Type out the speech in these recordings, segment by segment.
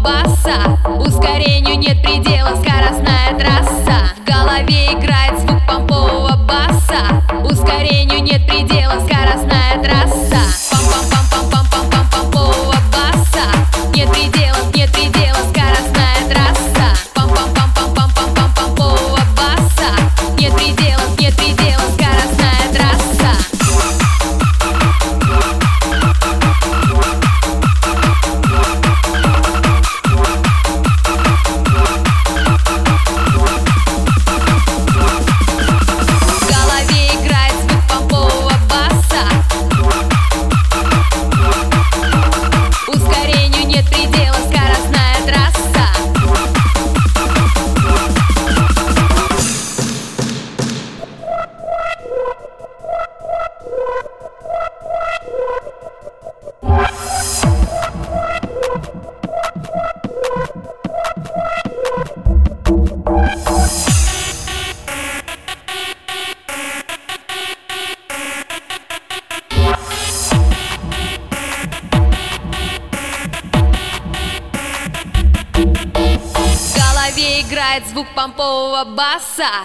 баса. Ускорению нет предела, скоростная трасса. В голове играет звук помпового баса. Ускорению нет предела, скоростная трасса. Пам-пам-пам-пам-пам-пам-пам помпового баса. Нет пределов, скоростная трасса. Пам-пам-пам-пам-пам-пам помпового баса. Нет пределов, скоростная трасса. Играет звук помпового баса.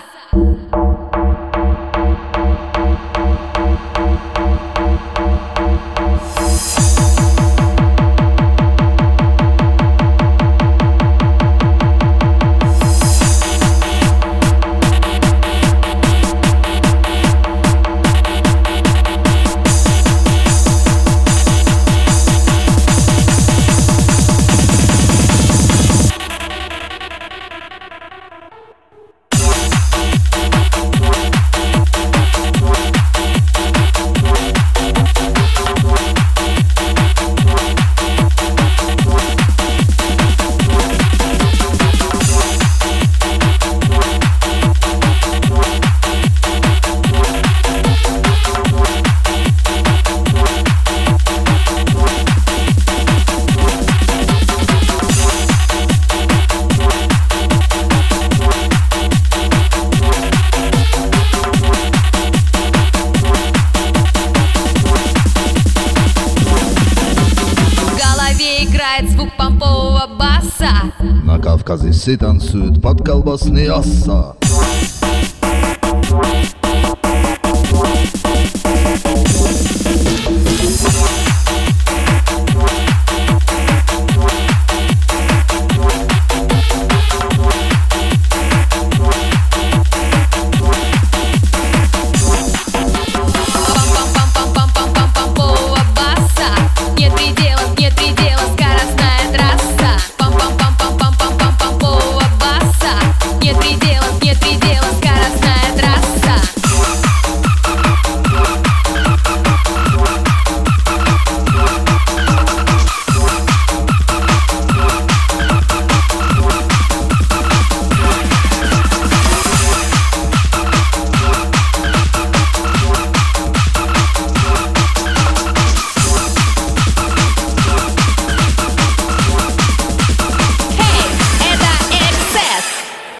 Звук помпового баса. На Кавказе все танцуют под колбасные асса.